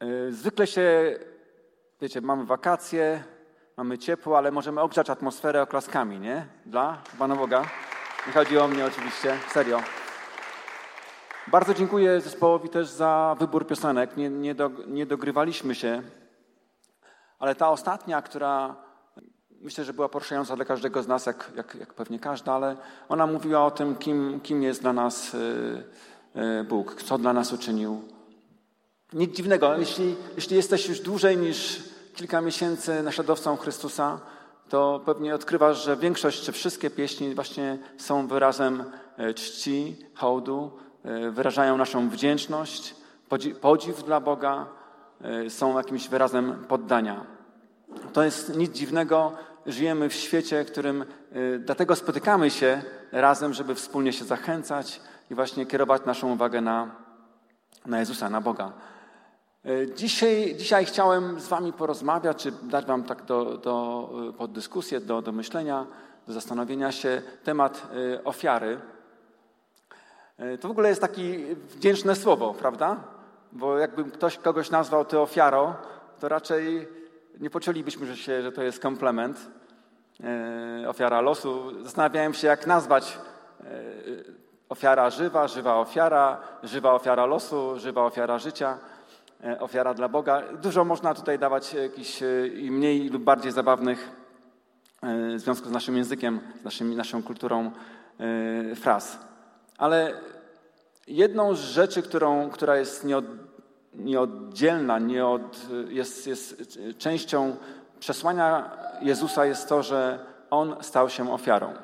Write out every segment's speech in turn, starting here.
Zwykle się, wiecie, mamy wakacje, mamy ciepło, ale możemy ogrzać atmosferę oklaskami, nie? Dla Pana Boga. Nie chodzi o mnie oczywiście, serio. Bardzo dziękuję zespołowi też za wybór piosenek. Nie dogrywaliśmy się, ale ta ostatnia, która myślę, że była poruszająca dla każdego z nas, jak pewnie każda, ale ona mówiła o tym, kim jest dla nas Bóg, co dla nas uczynił. Nic dziwnego, jeśli jesteś już dłużej niż kilka miesięcy naśladowcą Chrystusa, to pewnie odkrywasz, że większość czy wszystkie pieśni właśnie są wyrazem czci, hołdu, wyrażają naszą wdzięczność, podziw dla Boga, są jakimś wyrazem poddania. To jest nic dziwnego, żyjemy w świecie, w którym dlatego spotykamy się razem, żeby wspólnie się zachęcać i właśnie kierować naszą uwagę na Jezusa, na Boga. Dzisiaj chciałem z wami porozmawiać, czy dać wam tak pod dyskusję, do myślenia, do zastanowienia się temat ofiary. To w ogóle jest takie wdzięczne słowo, prawda? Bo jakby ktoś kogoś nazwał ty ofiarą, to raczej nie poczulibyśmy że to jest komplement. Ofiara losu. Zastanawiałem się, jak nazwać ofiara żywa ofiara losu, żywa ofiara życia, ofiara dla Boga. Dużo można tutaj dawać jakichś mniej lub bardziej zabawnych w związku z naszym językiem, z naszą kulturą fraz. Ale jedną z rzeczy, która jest nieoddzielna, jest częścią przesłania Jezusa, jest to, że On stał się ofiarą.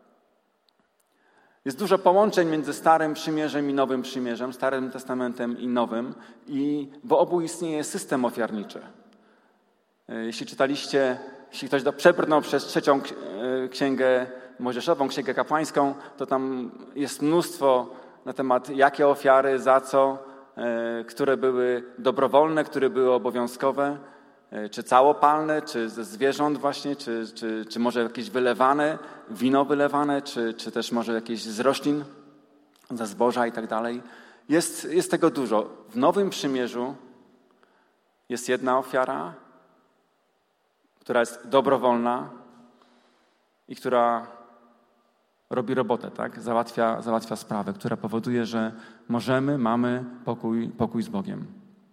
Jest dużo połączeń między Starym Przymierzem i Nowym Przymierzem, Starym Testamentem i Nowym, i w obu istnieje system ofiarniczy. Jeśli ktoś przebrnął przez 3. Księgę Mojżeszową, Księgę Kapłańską, to tam jest mnóstwo na temat, jakie ofiary, za co, które były dobrowolne, które były obowiązkowe, czy całopalne, czy ze zwierząt właśnie, czy może jakieś wylewane, wino wylewane, czy też może jakieś z roślin, ze zboża i tak dalej. Jest tego dużo. W Nowym Przymierzu jest jedna ofiara, która jest dobrowolna i która robi robotę, tak? Załatwia sprawę, która powoduje, że mamy pokój z Bogiem.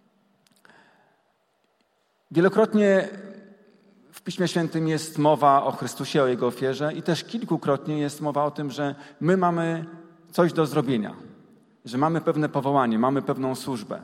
Wielokrotnie w Piśmie Świętym jest mowa o Chrystusie, o Jego ofierze i też kilkukrotnie jest mowa o tym, że my mamy coś do zrobienia, że mamy pewne powołanie, mamy pewną służbę.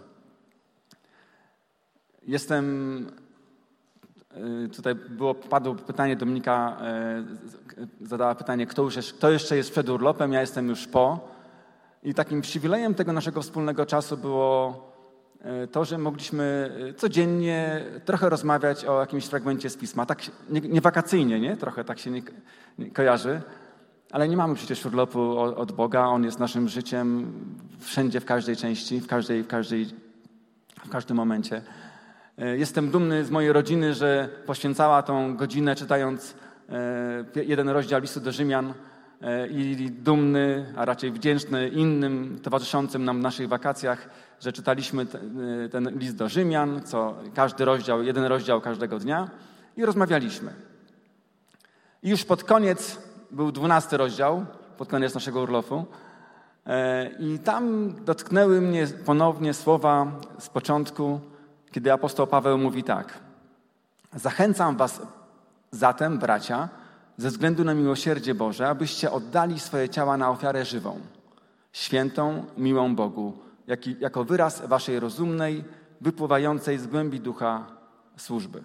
Tutaj padło pytanie, Dominika zadała pytanie, kto jeszcze jest przed urlopem, ja jestem już po. I takim przywilejem tego naszego wspólnego czasu było to, że mogliśmy codziennie trochę rozmawiać o jakimś fragmencie z Pisma. Tak nie wakacyjnie, nie? Trochę tak się nie kojarzy, ale nie mamy przecież urlopu od Boga. On jest naszym życiem wszędzie, w każdej części, w każdym momencie. Jestem dumny z mojej rodziny, że poświęcała tą godzinę czytając jeden rozdział listu do Rzymian i dumny, a raczej wdzięczny innym towarzyszącym nam w naszych wakacjach, że czytaliśmy ten list do Rzymian, jeden rozdział każdego dnia i rozmawialiśmy. I już pod koniec był 12 rozdział, pod koniec naszego urlopu i tam dotknęły mnie ponownie słowa z początku, kiedy apostoł Paweł mówi tak: zachęcam was zatem, bracia, ze względu na miłosierdzie Boże, abyście oddali swoje ciała na ofiarę żywą, świętą, miłą Bogu, jako wyraz waszej rozumnej, wypływającej z głębi ducha służby.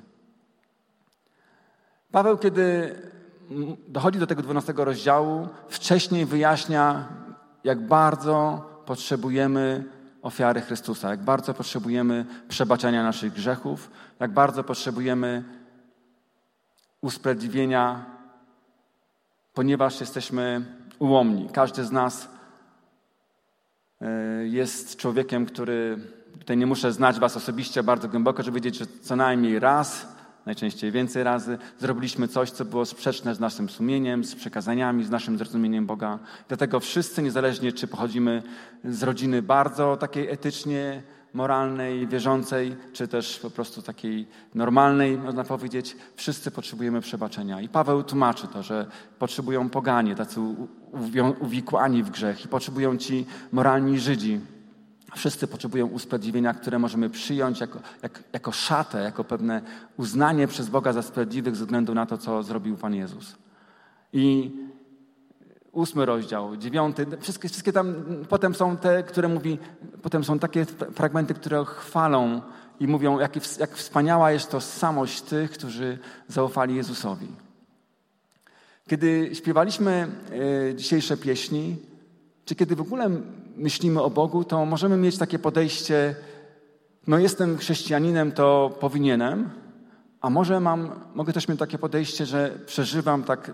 Paweł, kiedy dochodzi do tego 12 rozdziału, wcześniej wyjaśnia, jak bardzo potrzebujemy ofiary Chrystusa, jak bardzo potrzebujemy przebaczenia naszych grzechów, jak bardzo potrzebujemy usprawiedliwienia, ponieważ jesteśmy ułomni. Każdy z nas jest człowiekiem, który, tutaj nie muszę znać was osobiście bardzo głęboko, żeby wiedzieć, że co najmniej raz, najczęściej więcej razy, zrobiliśmy coś, co było sprzeczne z naszym sumieniem, z przekazaniami, z naszym zrozumieniem Boga. Dlatego wszyscy, niezależnie czy pochodzimy z rodziny bardzo takiej etycznie moralnej, wierzącej, czy też po prostu takiej normalnej, można powiedzieć, wszyscy potrzebujemy przebaczenia. I Paweł tłumaczy to, że potrzebują poganie, tacy uwikłani w grzech i potrzebują ci moralni Żydzi. Wszyscy potrzebują usprawiedliwienia, które możemy przyjąć jako szatę, jako pewne uznanie przez Boga za sprawiedliwych ze względu na to, co zrobił Pan Jezus. I 8 rozdział, 9, wszystkie tam, potem są te, które mówi, potem są takie fragmenty, które chwalą i mówią, jak wspaniała jest tożsamość tych, którzy zaufali Jezusowi. Kiedy śpiewaliśmy dzisiejsze pieśni, czy kiedy w ogóle myślimy o Bogu, to możemy mieć takie podejście, no jestem chrześcijaninem, to powinienem, a mogę też mieć takie podejście, że przeżywam tak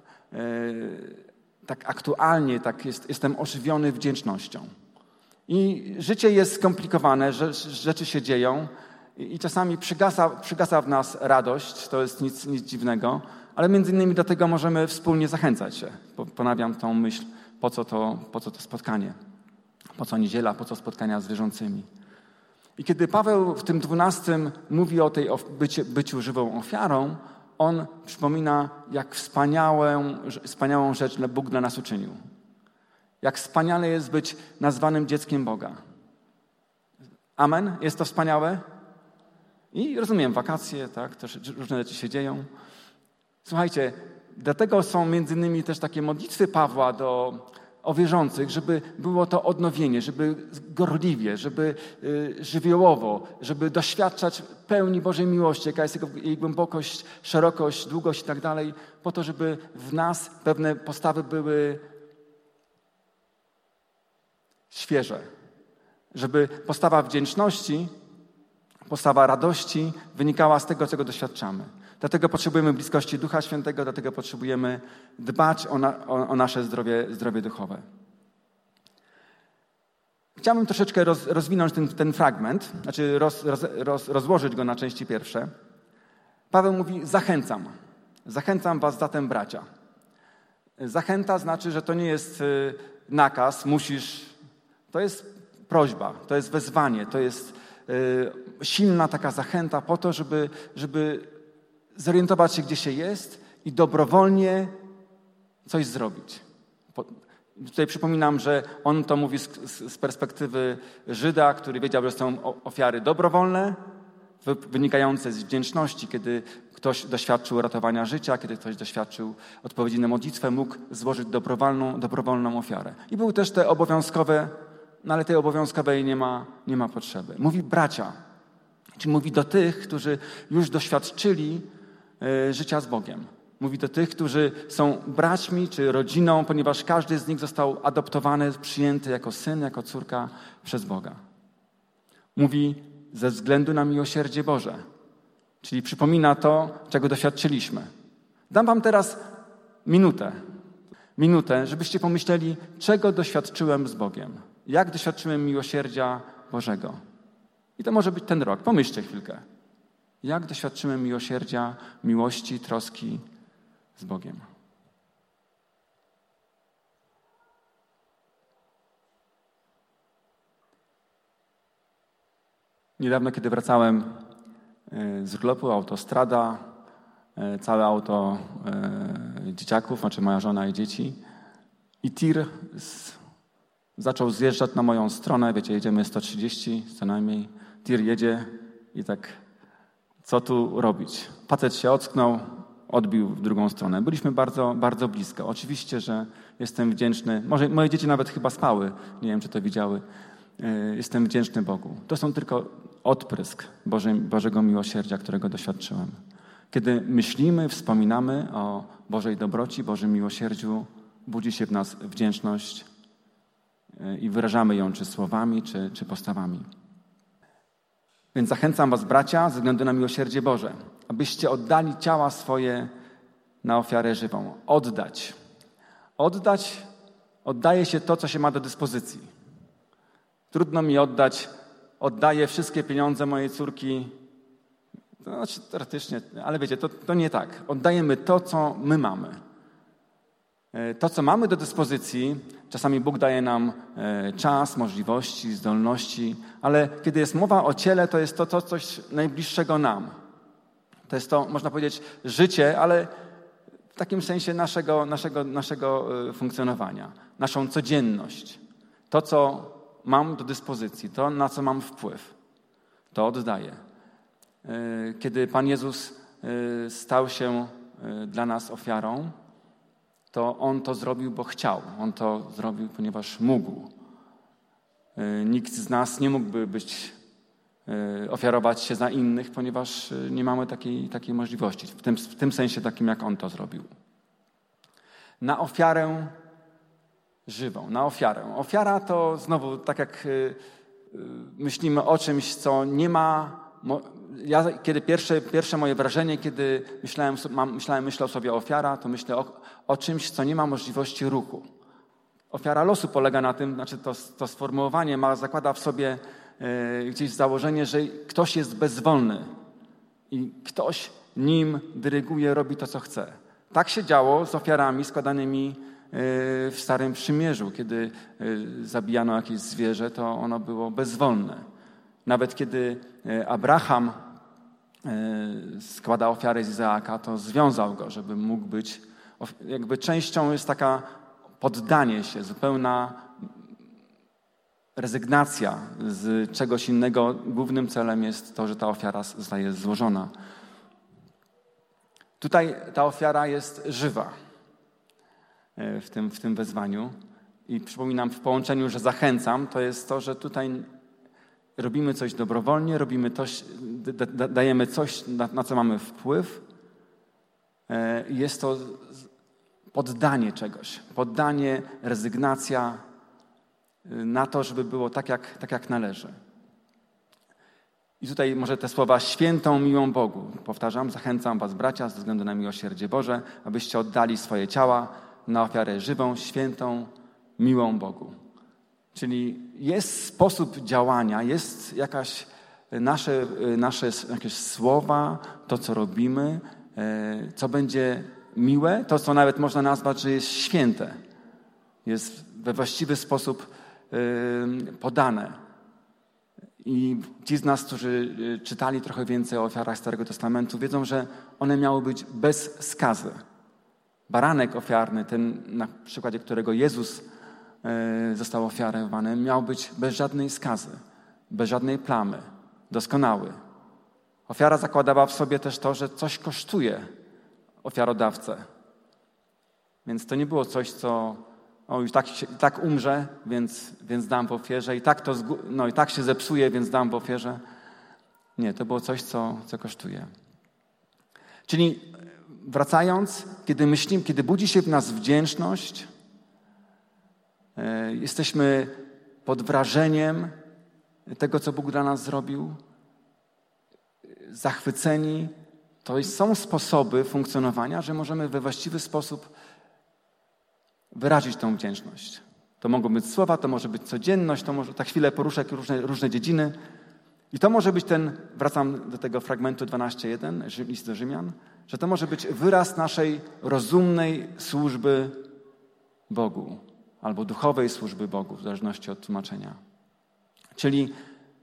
aktualnie, jestem ożywiony wdzięcznością. I życie jest skomplikowane, rzeczy się dzieją i czasami przygasa w nas radość, to jest nic dziwnego, ale między innymi do tego możemy wspólnie zachęcać się. Ponawiam tą myśl, po co to spotkanie, po co niedziela, po co spotkania z wierzącymi. I kiedy Paweł w tym 12 mówi o tej byciu żywą ofiarą, on przypomina, jak wspaniałą rzecz Bóg dla nas uczynił. Jak wspaniale jest być nazwanym dzieckiem Boga. Amen? Jest to wspaniałe? I rozumiem, wakacje, tak, też różne rzeczy się dzieją. Słuchajcie, dlatego są między innymi też takie modlitwy Pawła o wierzących, żeby było to odnowienie, żeby gorliwie, żeby żywiołowo, żeby doświadczać pełni Bożej miłości, jaka jest jej głębokość, szerokość, długość i tak dalej, po to, żeby w nas pewne postawy były świeże. Żeby postawa wdzięczności, postawa radości wynikała z tego, czego doświadczamy. Dlatego potrzebujemy bliskości Ducha Świętego, dlatego potrzebujemy dbać o nasze zdrowie duchowe. Chciałbym troszeczkę rozwinąć ten fragment, znaczy rozłożyć go na części pierwsze. Paweł mówi, zachęcam was zatem, bracia. Zachęta znaczy, że to nie jest nakaz, musisz, to jest prośba, to jest wezwanie, to jest silna taka zachęta po to, żeby zorientować się, gdzie się jest i dobrowolnie coś zrobić. Tutaj przypominam, że on to mówi z perspektywy Żyda, który wiedział, że są ofiary dobrowolne, wynikające z wdzięczności, kiedy ktoś doświadczył ratowania życia, kiedy ktoś doświadczył odpowiedzi na modlitwę, mógł złożyć dobrowolną ofiarę. I były też te obowiązkowe, no ale tej obowiązkowej nie ma potrzeby. Mówi bracia, czyli mówi do tych, którzy już doświadczyli życia z Bogiem. Mówi do tych, którzy są braćmi czy rodziną, ponieważ każdy z nich został adoptowany, przyjęty jako syn, jako córka przez Boga. Mówi ze względu na miłosierdzie Boże, czyli przypomina to, czego doświadczyliśmy. Dam wam teraz minutę, żebyście pomyśleli, czego doświadczyłem z Bogiem. Jak doświadczyłem miłosierdzia Bożego. I to może być ten rok. Pomyślcie chwilkę. Jak doświadczyłem miłosierdzia, miłości, troski z Bogiem. Niedawno, kiedy wracałem z urlopu, autostrada, całe auto dzieciaków, znaczy moja żona i dzieci, i tir zaczął zjeżdżać na moją stronę. Wiecie, jedziemy 130 co najmniej. Tir jedzie i tak, co tu robić? Facet się ocknął, odbił w drugą stronę. Byliśmy bardzo, bardzo blisko. Oczywiście, że jestem wdzięczny. Może moje dzieci nawet chyba spały. Nie wiem, czy to widziały. Jestem wdzięczny Bogu. To są tylko odprysk Bożego miłosierdzia, którego doświadczyłem. Kiedy myślimy, wspominamy o Bożej dobroci, Bożym miłosierdziu, budzi się w nas wdzięczność i wyrażamy ją czy słowami, czy postawami. Więc zachęcam was, bracia, ze względu na miłosierdzie Boże, abyście oddali ciała swoje na ofiarę żywą. Oddaje się to, co się ma do dyspozycji. Trudno mi oddać, oddaję wszystkie pieniądze mojej córki, to znaczy teoretycznie, ale wiecie, to nie tak. Oddajemy to, co my mamy. To, co mamy do dyspozycji, czasami Bóg daje nam czas, możliwości, zdolności, ale kiedy jest mowa o ciele, to jest to coś najbliższego nam. To jest to, można powiedzieć, życie, ale w takim sensie naszego funkcjonowania, naszą codzienność. To, co mam do dyspozycji, to, na co mam wpływ, to oddaję. Kiedy Pan Jezus stał się dla nas ofiarą, to On to zrobił, bo chciał. On to zrobił, ponieważ mógł. Nikt z nas nie mógłby ofiarować się za innych, ponieważ nie mamy takiej możliwości. W tym sensie takim, jak On to zrobił. Na ofiarę żywą, na ofiarę. Ofiara to znowu, tak jak myślimy o czymś, co nie ma... Kiedy pierwsze moje wrażenie, kiedy myślał sobie ofiara, to myślę o czymś, co nie ma możliwości ruchu. Ofiara losu polega na tym, znaczy to sformułowanie zakłada w sobie gdzieś założenie, że ktoś jest bezwolny i ktoś nim dyryguje, robi to, co chce. Tak się działo z ofiarami składanymi w Starym Przymierzu. Kiedy zabijano jakieś zwierzę, to ono było bezwolne. Nawet kiedy Abraham składa ofiarę z Izaaka, to związał go, żeby mógł być... Jakby częścią jest taka poddanie się, zupełna rezygnacja z czegoś innego. Głównym celem jest to, że ta ofiara zostaje złożona. Tutaj ta ofiara jest żywa w tym wezwaniu. I przypominam w połączeniu, że zachęcam, to jest to, że tutaj robimy coś dobrowolnie, dajemy coś, na co mamy wpływ. Jest to poddanie czegoś, poddanie, rezygnacja na to, żeby było tak jak należy. I tutaj może te słowa świętą, miłą Bogu. Powtarzam, zachęcam was, bracia, ze względu na miłosierdzie Boże, abyście oddali swoje ciała na ofiarę żywą, świętą, miłą Bogu. Czyli jest sposób działania, jest nasze jakieś słowa, to, co robimy, co będzie miłe, to, co nawet można nazwać, że jest święte. Jest we właściwy sposób podane. I ci z nas, którzy czytali trochę więcej o ofiarach Starego Testamentu, wiedzą, że one miały być bez skazy. Baranek ofiarny, ten na przykładzie którego Jezus został ofiarowany, miał być bez żadnej skazy, bez żadnej plamy, doskonały. Ofiara zakładała w sobie też to, że coś kosztuje ofiarodawcę. Więc to nie było coś, co już tak umrze, więc dam w ofierze, i tak się zepsuje, więc dam w ofierze. Nie, to było coś, co kosztuje. Czyli wracając, kiedy budzi się w nas wdzięczność, jesteśmy pod wrażeniem tego, co Bóg dla nas zrobił, zachwyceni, to są sposoby funkcjonowania, że możemy we właściwy sposób wyrazić tą wdzięczność. To mogą być słowa, to może być codzienność, to może tak chwilę poruszę różne dziedziny. I to może być wracam do tego fragmentu 12:1, list do Rzymian, że to może być wyraz naszej rozumnej służby Bogu albo duchowej służby Bogu, w zależności od tłumaczenia. Czyli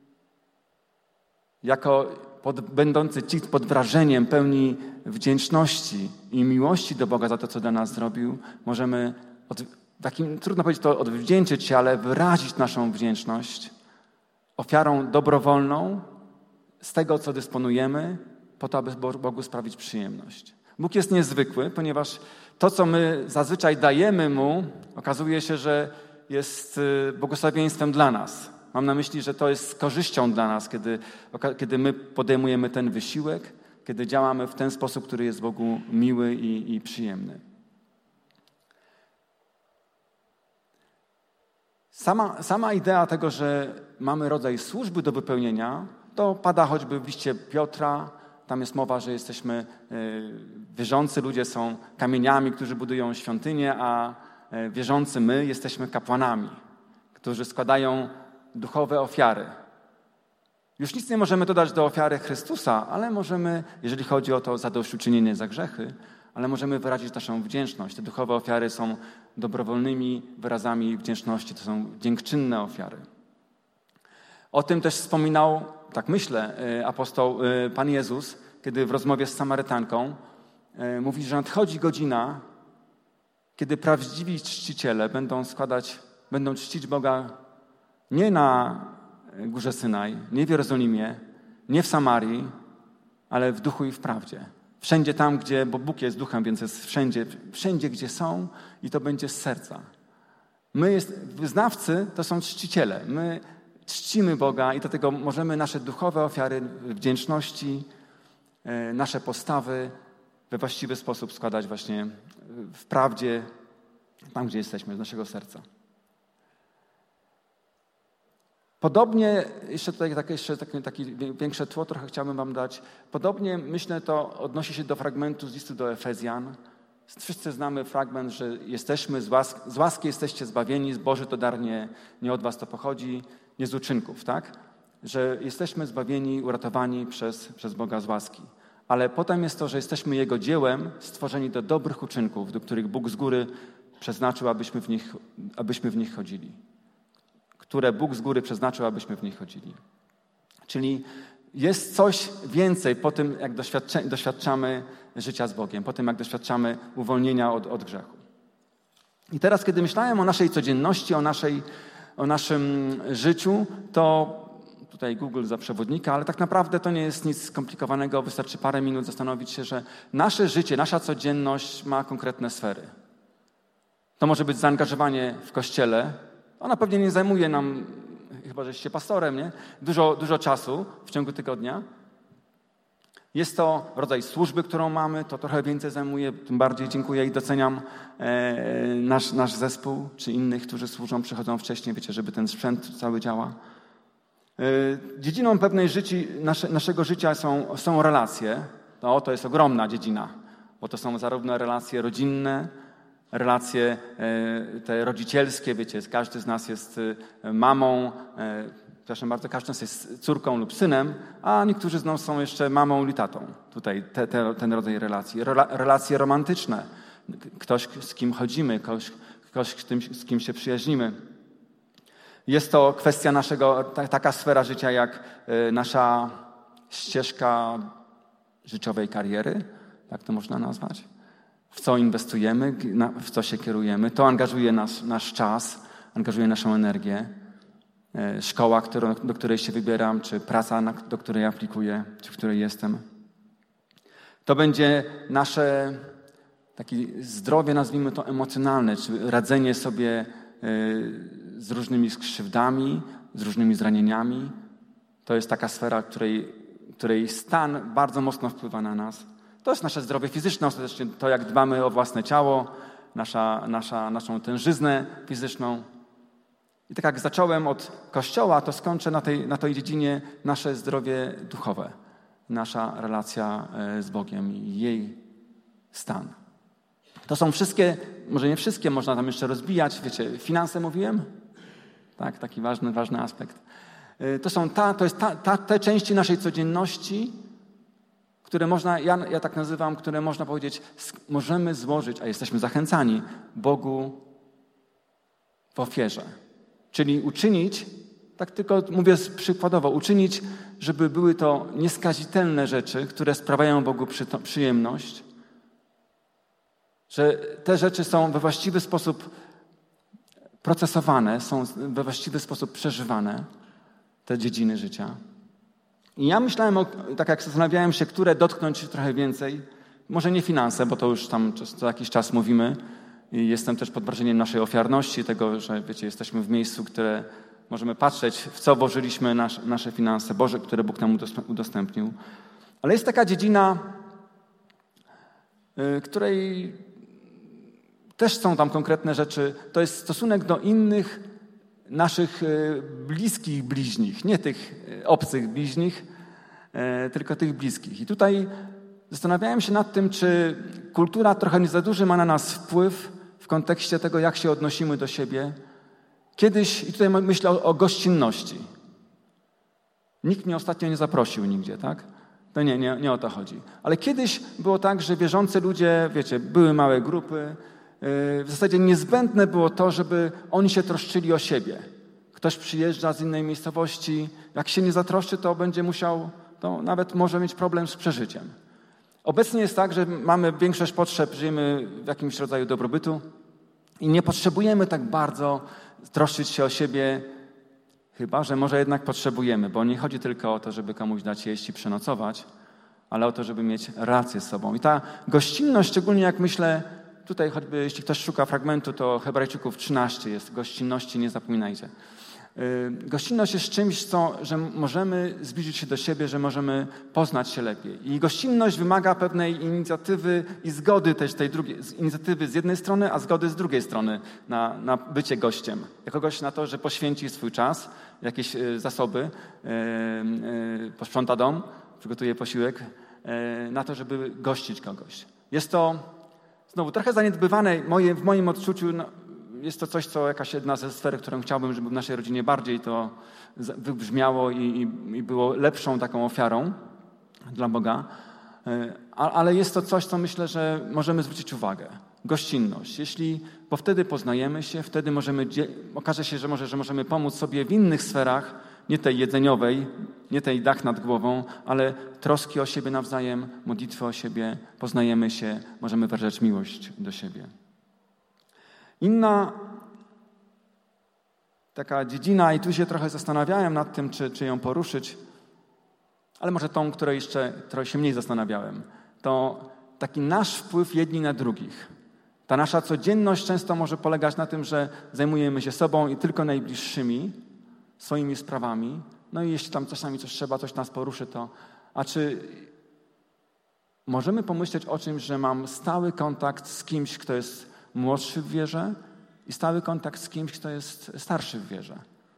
będący pod wrażeniem pełni wdzięczności i miłości do Boga za to, co dla nas zrobił, możemy trudno powiedzieć to odwdzięczyć się, ale wyrazić naszą wdzięczność ofiarą dobrowolną z tego, co dysponujemy, po to, aby Bogu sprawić przyjemność. Bóg jest niezwykły, ponieważ to, co my zazwyczaj dajemy Mu, okazuje się, że jest błogosławieństwem dla nas. Mam na myśli, że to jest korzyścią dla nas, kiedy my podejmujemy ten wysiłek, kiedy działamy w ten sposób, który jest Bogu miły i przyjemny. Sama idea tego, że mamy rodzaj służby do wypełnienia, to pada choćby w liście Piotra. Tam jest mowa, że jesteśmy wierzący ludzie są kamieniami, którzy budują świątynię, a wierzący my jesteśmy kapłanami, którzy składają duchowe ofiary. Już nic nie możemy dodać do ofiary Chrystusa, ale możemy, jeżeli chodzi o to zadośćuczynienie za grzechy, ale możemy wyrazić naszą wdzięczność. Te duchowe ofiary są dobrowolnymi wyrazami wdzięczności, to są dziękczynne ofiary. O tym też wspominał, tak myślę, Pan Jezus, kiedy w rozmowie z Samarytanką mówi, że nadchodzi godzina, kiedy prawdziwi czciciele będą czcić Boga nie na Górze Synaj, nie w Jerozolimie, nie w Samarii, ale w duchu i w prawdzie. Wszędzie tam, bo Bóg jest duchem, więc jest wszędzie, gdzie są i to będzie z serca. Wyznawcy to są czciciele. My czcimy Boga i dlatego możemy nasze duchowe ofiary wdzięczności, nasze postawy we właściwy sposób składać właśnie w prawdzie, tam gdzie jesteśmy, z naszego serca. Podobnie, jeszcze tutaj takie większe tło trochę chciałbym wam dać. Podobnie, myślę, to odnosi się do fragmentu z listu do Efezjan. Wszyscy znamy fragment, że jesteśmy z łaski jesteście zbawieni, Boży to dar nie od was to pochodzi, nie z uczynków, tak? Że jesteśmy zbawieni, uratowani przez Boga z łaski. Ale potem jest to, że jesteśmy Jego dziełem, stworzeni do dobrych uczynków, do których Bóg z góry przeznaczył, abyśmy w nich chodzili. Które Bóg z góry przeznaczył, abyśmy w nich chodzili. Czyli jest coś więcej po tym, jak doświadczamy życia z Bogiem, po tym, jak doświadczamy uwolnienia od grzechu. I teraz, kiedy myślałem o naszej codzienności, o naszym życiu, to tutaj Google za przewodnika, ale tak naprawdę to nie jest nic skomplikowanego, wystarczy parę minut zastanowić się, że nasze życie, nasza codzienność ma konkretne sfery. To może być zaangażowanie w Kościele. Ona pewnie nie zajmuje nam, chyba że jesteście pastorem, nie? Dużo czasu w ciągu tygodnia. Jest to rodzaj służby, którą mamy, to trochę więcej zajmuje, tym bardziej dziękuję i doceniam nasz zespół, czy innych, którzy służą, przychodzą wcześniej, wiecie, żeby ten sprzęt cały działa. Dziedziną pewnej naszego życia są relacje. To jest ogromna dziedzina, bo to są zarówno relacje rodzinne, relacje te rodzicielskie, wiecie, każdy z nas jest mamą, przepraszam bardzo, każdy z nas jest córką lub synem, a niektórzy z nas są jeszcze mamą lub tatą. Tutaj ten rodzaj relacji. Relacje romantyczne. Ktoś, z kim chodzimy, ktoś z kim się przyjaźnimy. Jest to kwestia taka sfera życia jak nasza ścieżka życiowej kariery, tak to można nazwać. W co inwestujemy, w co się kierujemy. To angażuje nasz czas, angażuje naszą energię. Szkoła, do której się wybieram, czy praca, do której aplikuję, czy w której jestem. To będzie nasze takie zdrowie, nazwijmy to emocjonalne, czy radzenie sobie z różnymi krzywdami, z różnymi zranieniami. To jest taka sfera, której stan bardzo mocno wpływa na nas. To jest nasze zdrowie fizyczne, ostatecznie to, jak dbamy o własne ciało, naszą tężyznę fizyczną. I tak jak zacząłem od Kościoła, to skończę na tej dziedzinie nasze zdrowie duchowe, nasza relacja z Bogiem i jej stan. To są wszystkie, może nie wszystkie, można tam jeszcze rozbijać, wiecie, finanse mówiłem? Tak, taki ważny aspekt. To jest te części naszej codzienności, które można, ja tak nazywam, które można powiedzieć, możemy złożyć, a jesteśmy zachęcani Bogu w ofierze. Czyli uczynić, tak tylko mówię przykładowo, uczynić, żeby były to nieskazitelne rzeczy, które sprawiają Bogu przyjemność, że te rzeczy są we właściwy sposób procesowane, są we właściwy sposób przeżywane, te dziedziny życia. I ja myślałem, tak jak zastanawiałem się, które dotknąć trochę więcej, może nie finanse, bo to już tam co jakiś czas mówimy i jestem też pod wrażeniem naszej ofiarności, tego, że wiecie, jesteśmy w miejscu, które możemy patrzeć, w co włożyliśmy nasze finanse, które Bóg nam udostępnił. Ale jest taka dziedzina, której też są tam konkretne rzeczy. To jest stosunek do innych naszych bliskich bliźnich, nie tych obcych bliźnich, tylko tych bliskich. I tutaj zastanawiałem się nad tym, czy kultura trochę nie za duży ma na nas wpływ w kontekście tego, jak się odnosimy do siebie. Kiedyś, i tutaj myślę o gościnności. Nikt mnie ostatnio nie zaprosił nigdzie, tak? To nie o to chodzi. Ale kiedyś było tak, że wierzący ludzie, wiecie, były małe grupy. W zasadzie niezbędne było to, żeby oni się troszczyli o siebie. Ktoś przyjeżdża z innej miejscowości, jak się nie zatroszczy, to będzie musiał, to nawet może mieć problem z przeżyciem. Obecnie jest tak, że mamy większość potrzeb, żyjemy w jakimś rodzaju dobrobytu i nie potrzebujemy tak bardzo troszczyć się o siebie, chyba że może jednak potrzebujemy, bo nie chodzi tylko o to, żeby komuś dać jeść i przenocować, ale o to, żeby mieć relację z sobą. I ta gościnność, szczególnie jak myślę, tutaj choćby jeśli ktoś szuka fragmentu, to Hebrajczyków 13 jest gościnności, nie zapominajcie. Gościnność jest czymś, że możemy zbliżyć się do siebie, że możemy poznać się lepiej. I gościnność wymaga pewnej inicjatywy i zgody też tej drugiej, inicjatywy z jednej strony, a zgody z drugiej strony na bycie gościem. Kogoś na to, że poświęci swój czas, jakieś zasoby, posprząta dom, przygotuje posiłek, na to, żeby gościć kogoś. Jest to znowu trochę zaniedbywane w moim odczuciu. Jest to coś, co jakaś jedna ze sfer, którą chciałbym, żeby w naszej rodzinie bardziej to wybrzmiało i było lepszą taką ofiarą dla Boga. Ale jest to coś, co myślę, że możemy zwrócić uwagę. Gościnność. Bo wtedy poznajemy się, wtedy okaże się, że możemy pomóc sobie w innych sferach, nie tej jedzeniowej, nie tej dach nad głową, ale troski o siebie nawzajem, modlitwy o siebie, poznajemy się, możemy wyrażać miłość do siebie. Inna taka dziedzina, i tu się trochę zastanawiałem nad tym, czy ją poruszyć, ale może tą, której się mniej zastanawiałem, to taki nasz wpływ jedni na drugich. Ta nasza codzienność często może polegać na tym, że zajmujemy się sobą i tylko najbliższymi, swoimi sprawami. No i jeśli tam czasami coś trzeba, coś nas poruszy, to... A czy możemy pomyśleć o czymś, że mam stały kontakt z kimś, kto jest młodszy w wierze i stały kontakt z kimś, kto jest starszy w wierze?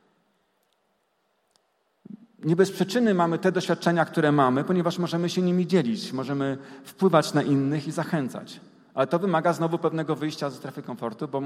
Nie bez przyczyny mamy te doświadczenia, które mamy, ponieważ możemy się nimi dzielić, możemy wpływać na innych i zachęcać. Ale to wymaga znowu pewnego wyjścia ze strefy komfortu, bo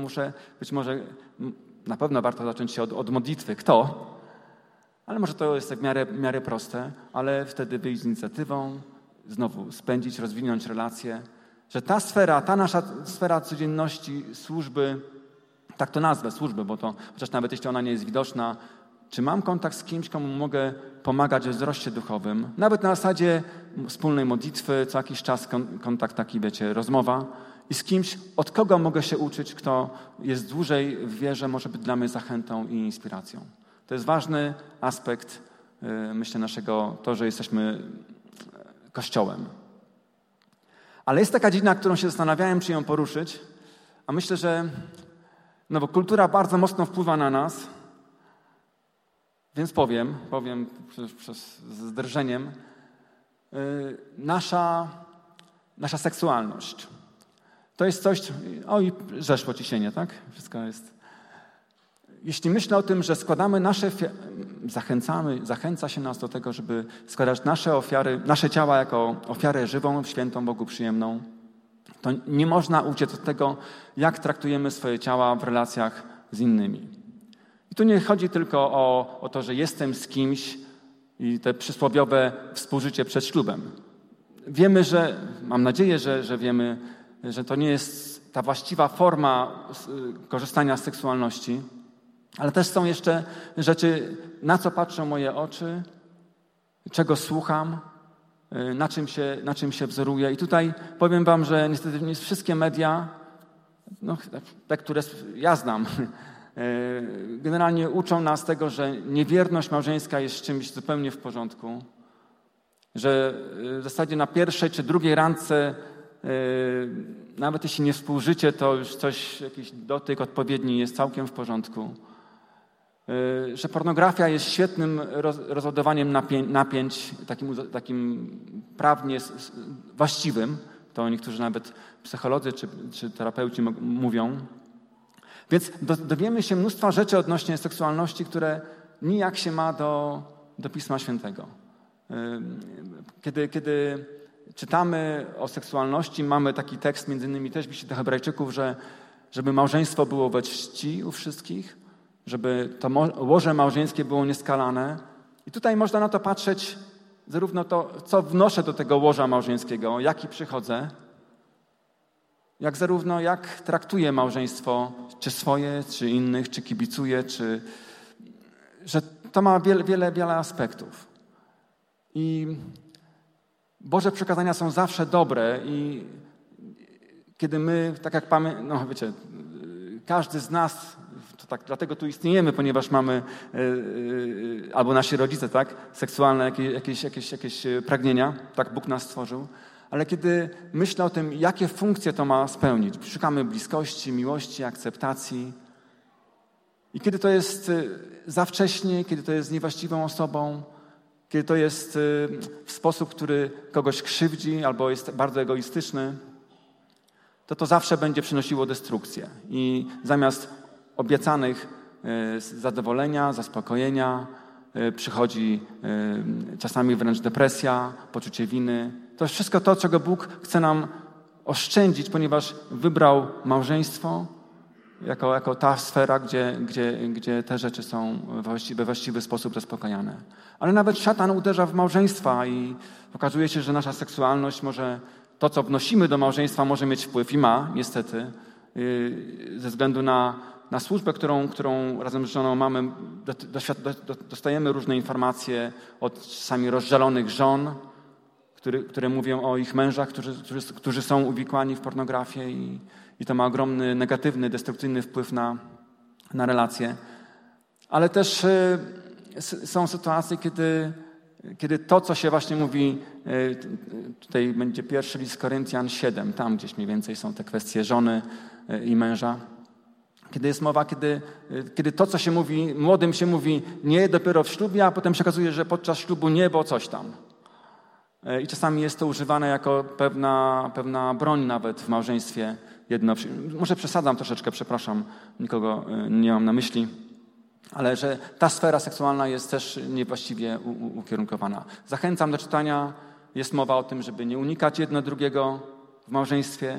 na pewno warto zacząć się od modlitwy. Kto? Ale może to jest w miarę proste, ale wtedy wyjść z inicjatywą, znowu spędzić, rozwinąć relacje, że ta nasza sfera codzienności, służby, tak to nazwę, służby, bo to, chociaż nawet jeśli ona nie jest widoczna, czy mam kontakt z kimś, komu mogę pomagać w wzroście duchowym, nawet na zasadzie wspólnej modlitwy, co jakiś czas kontakt taki, wiecie, rozmowa i z kimś, od kogo mogę się uczyć, kto jest dłużej w wierze, może być dla mnie zachętą i inspiracją. To jest ważny aspekt, myślę, to, że jesteśmy Kościołem. Ale jest taka dziedzina, którą się zastanawiałem, czy ją poruszyć, a myślę, że bo kultura bardzo mocno wpływa na nas, więc powiem z drżeniem, nasza seksualność. To jest coś, i zeszło ciśnienie, tak? Wszystko jest. Jeśli myślę o tym, że składamy zachęca się nas do tego, żeby składać nasze ciała jako ofiarę żywą, świętą, Bogu przyjemną, to nie można uciec od tego, jak traktujemy swoje ciała w relacjach z innymi. I tu nie chodzi tylko o to, że jestem z kimś i te przysłowiowe współżycie przed ślubem. Wiemy, mam nadzieję, że wiemy, że to nie jest ta właściwa forma korzystania z seksualności, ale też są jeszcze rzeczy, na co patrzą moje oczy, czego słucham, na czym się wzoruję. I tutaj powiem wam, że niestety nie wszystkie media, te, które ja znam, generalnie uczą nas tego, że niewierność małżeńska jest czymś zupełnie w porządku, że w zasadzie na pierwszej czy drugiej randce, nawet jeśli nie współżycie, to już jakiś dotyk odpowiedni jest całkiem w porządku. Że pornografia jest świetnym rozładowaniem napięć, takim prawnie właściwym. To niektórzy nawet psycholodzy czy terapeuci mówią. Więc dowiemy się mnóstwa rzeczy odnośnie seksualności, które nijak się ma do Pisma Świętego. Kiedy czytamy o seksualności, mamy taki tekst, między innymi też w liście do Hebrajczyków, żeby małżeństwo było we czci u wszystkich, żeby to łoże małżeńskie było nieskalane. I tutaj można na to patrzeć zarówno to, co wnoszę do tego łoża małżeńskiego, jaki przychodzę, jak traktuję małżeństwo, czy swoje, czy innych, czy kibicuję, że to ma wiele aspektów. I Boże przekazania są zawsze dobre i kiedy my, tak jak wiecie, każdy z nas, to tak, dlatego tu istniejemy, ponieważ mamy, albo nasi rodzice, tak, seksualne jakieś pragnienia, tak Bóg nas stworzył, ale kiedy myślę o tym, jakie funkcje to ma spełnić, szukamy bliskości, miłości, akceptacji i kiedy to jest za wcześnie, kiedy to jest z niewłaściwą osobą, kiedy to jest w sposób, który kogoś krzywdzi albo jest bardzo egoistyczny, to zawsze będzie przynosiło destrukcję. I zamiast obiecanych zadowolenia, zaspokojenia, przychodzi czasami wręcz depresja, poczucie winy. To jest wszystko to, czego Bóg chce nam oszczędzić, ponieważ wybrał małżeństwo jako ta sfera, gdzie te rzeczy są we właściwy sposób zaspokajane. Ale nawet szatan uderza w małżeństwa i okazuje się, że nasza seksualność może, to co wnosimy do małżeństwa może mieć wpływ i ma, niestety, ze względu na służbę, którą razem z żoną mamy, dostajemy różne informacje od czasami rozżalonych żon, które mówią o ich mężach, którzy są uwikłani w pornografię i to ma ogromny, negatywny, destrukcyjny wpływ na relacje. Ale też są sytuacje, kiedy to, co się właśnie mówi, tutaj będzie pierwszy list Koryntian 7, tam gdzieś mniej więcej są te kwestie żony i męża. Kiedy jest mowa, kiedy to, co się mówi, młodym się mówi nie dopiero w ślubie, a potem się okazuje, że podczas ślubu nie, bo coś tam. I czasami jest to używane jako pewna broń nawet w małżeństwie. Może przesadzam troszeczkę, przepraszam, nikogo nie mam na myśli, ale że ta sfera seksualna jest też niewłaściwie ukierunkowana. Zachęcam do czytania. Jest mowa o tym, żeby nie unikać jedno drugiego w małżeństwie,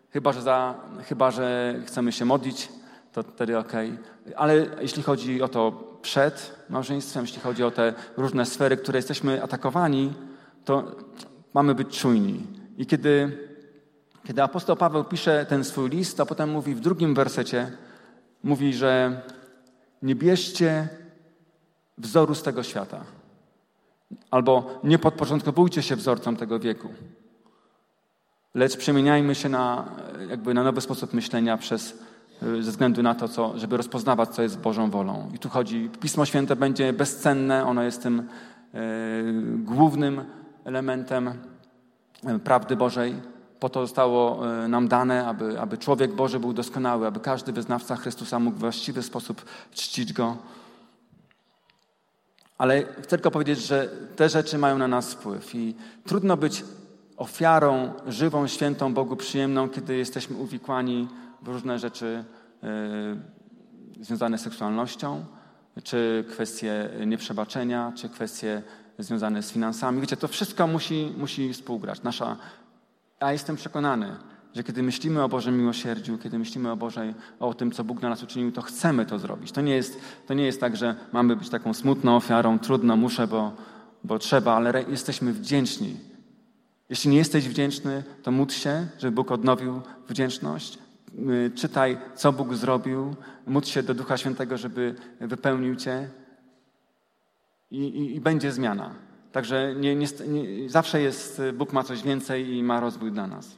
chyba że chcemy się modlić, to wtedy okej. Ale jeśli chodzi o to przed małżeństwem, jeśli chodzi o te różne sfery, które jesteśmy atakowani, to mamy być czujni. I kiedy apostoł Paweł pisze ten swój list, to potem mówi w 2 wersecie, mówi, że nie bierzcie wzoru z tego świata. Albo nie podporządkowujcie się wzorcom tego wieku. Lecz przemieniajmy się na nowy sposób myślenia ze względu na to, żeby rozpoznawać, co jest Bożą wolą. I tu chodzi, Pismo Święte będzie bezcenne, ono jest tym głównym elementem prawdy Bożej. Po to zostało nam dane, aby człowiek Boży był doskonały, aby każdy wyznawca Chrystusa mógł w właściwy sposób czcić Go. Ale chcę tylko powiedzieć, że te rzeczy mają na nas wpływ i trudno być ofiarą żywą, świętą, Bogu przyjemną, kiedy jesteśmy uwikłani w różne rzeczy związane z seksualnością, czy kwestie nieprzebaczenia, czy kwestie związane z finansami. Wiecie, to wszystko musi współgrać. Ja jestem przekonany, że kiedy myślimy o Bożym miłosierdziu, kiedy myślimy o tym, co Bóg dla nas uczynił, to chcemy to zrobić. To nie jest tak, że mamy być taką smutną ofiarą, trudno, muszę, bo trzeba, ale jesteśmy wdzięczni. Jeśli nie jesteś wdzięczny, to módl się, żeby Bóg odnowił wdzięczność. Czytaj, co Bóg zrobił. Módl się do Ducha Świętego, żeby wypełnił cię i będzie zmiana. Także zawsze Bóg ma coś więcej i ma rozwój dla nas.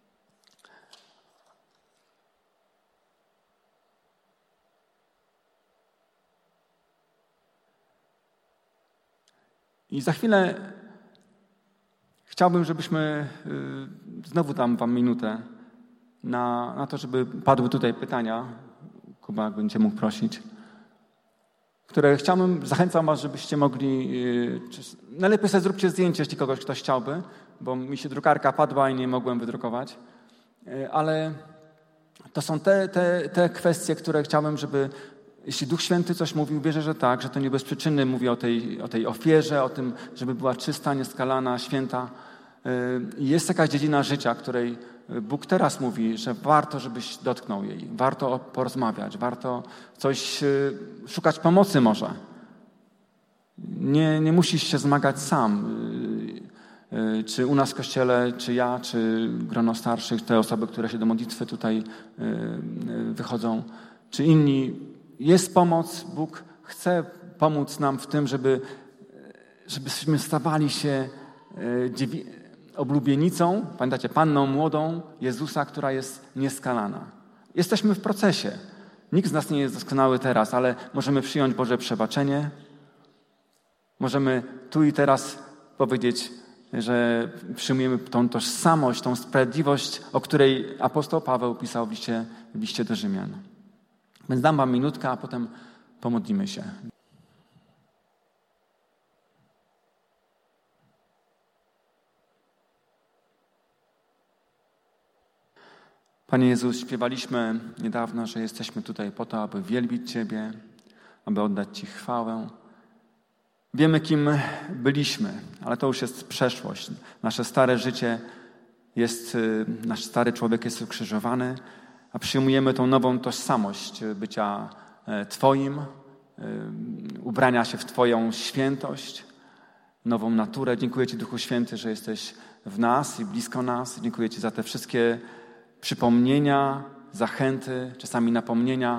I za chwilę chciałbym, żebyśmy, znowu dam wam minutę na to, żeby padły tutaj pytania. Kuba, jak będzie mógł prosić. Które zachęcam was, żebyście mogli, najlepiej sobie zróbcie zdjęcie, jeśli ktoś chciałby, bo mi się drukarka padła i nie mogłem wydrukować. Ale to są te kwestie, które chciałbym, żeby, jeśli Duch Święty coś mówił, wierzę, że tak, że to nie bez przyczyny mówi o tej ofierze, o tym, żeby była czysta, nieskalana, święta. I jest jakaś dziedzina życia, której Bóg teraz mówi, że warto, żebyś dotknął jej, warto porozmawiać, warto szukać pomocy może. Nie musisz się zmagać sam. czy u nas w kościele, czy ja, czy grono starszych, te osoby, które się do modlitwy tutaj wychodzą, czy inni. Jest pomoc, Bóg chce pomóc nam w tym, żebyśmy stawali się oblubienicą, pamiętacie, panną młodą Jezusa, która jest nieskalana. Jesteśmy w procesie. Nikt z nas nie jest doskonały teraz, ale możemy przyjąć Boże przebaczenie. Możemy tu i teraz powiedzieć, że przyjmujemy tą tożsamość, tą sprawiedliwość, o której apostoł Paweł pisał w liście do Rzymian. Więc dam wam minutkę, a potem pomodlimy się. Panie Jezus, śpiewaliśmy niedawno, że jesteśmy tutaj po to, aby wielbić Ciebie, aby oddać Ci chwałę. Wiemy, kim byliśmy, ale to już jest przeszłość. Nasze stare życie nasz stary człowiek jest ukrzyżowany, a przyjmujemy tą nową tożsamość bycia Twoim, ubrania się w Twoją świętość, nową naturę. Dziękuję Ci, Duchu Święty, że jesteś w nas i blisko nas. Dziękuję Ci za te wszystkie przypomnienia, zachęty, czasami napomnienia,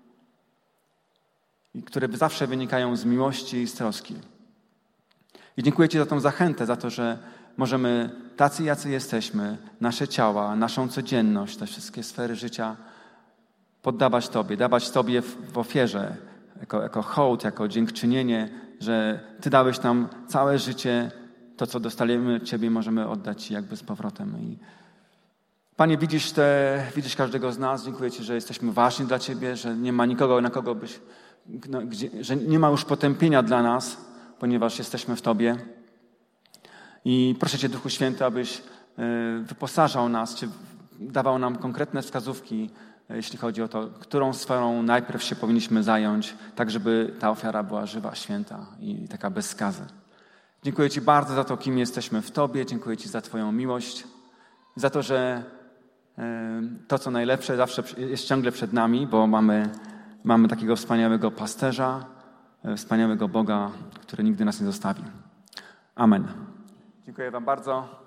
które zawsze wynikają z miłości i z troski. I dziękuję Ci za tą zachętę, za to, że możemy tacy, jacy jesteśmy, nasze ciała, naszą codzienność, te wszystkie sfery życia poddawać Tobie, dawać Tobie w ofierze, jako hołd, jako dziękczynienie, że Ty dałeś nam całe życie, to, co dostaniemy od Ciebie, możemy oddać Ci jakby z powrotem. I Panie, widzisz każdego z nas. Dziękuję Ci, że jesteśmy ważni dla Ciebie, że nie ma nikogo, na kogo że nie ma już potępienia dla nas, ponieważ jesteśmy w Tobie. I proszę Cię, Duchu Święty, abyś wyposażał nas, czy dawał nam konkretne wskazówki, jeśli chodzi o to, którą sferą najpierw się powinniśmy zająć, tak żeby ta ofiara była żywa, święta i taka bez skazy. Dziękuję Ci bardzo za to, kim jesteśmy w Tobie. Dziękuję Ci za Twoją miłość, za to, że to, co najlepsze, zawsze jest ciągle przed nami, bo mamy takiego wspaniałego pasterza, wspaniałego Boga, który nigdy nas nie zostawi. Amen. Dziękuję Wam bardzo.